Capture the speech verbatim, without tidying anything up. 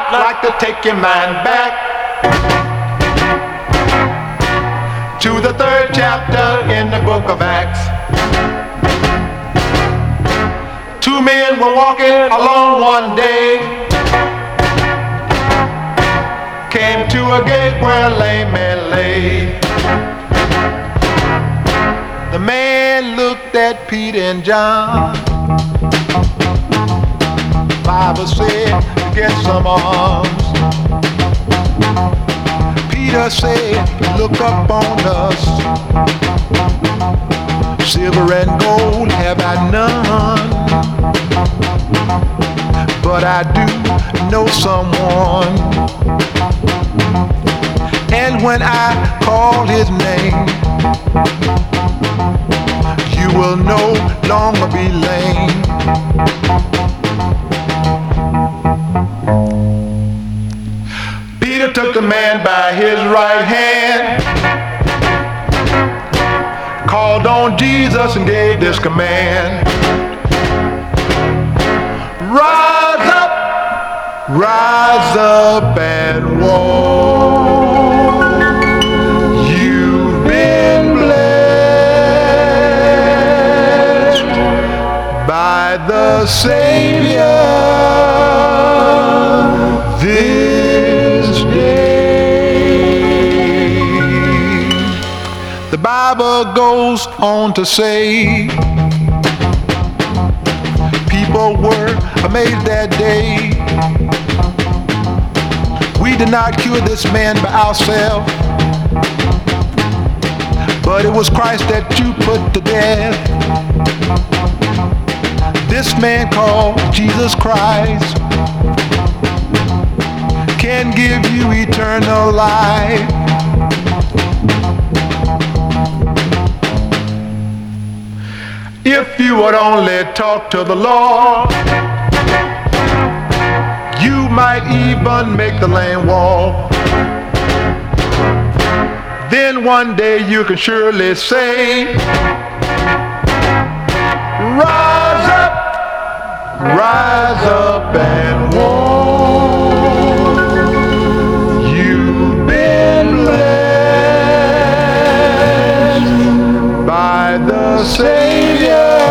I'd like to take your mind back to the third chapter in the book of Acts. Two men were walking along one day, came to a gate where a lame man lay. The man looked at Peter and John. Bible said to get some alms. Peter said, look up on us. Silver and gold have I none, but I do know someone. And when I call his name, you will no longer be lame. Peter took the man by his right hand, called on Jesus and gave this command. Rise up, rise up and walk. You've been blessed by the Savior this day. The Bible goes on to say, people were amazed that day. We did not cure this man by ourselves, but it was Christ that you put to death. This man called Jesus Christ can give you eternal life. If you would only talk to the Lord, you might even make the lame walk. Then one day you can surely say, rise up, rise up and walk. You've been blessed by the Savior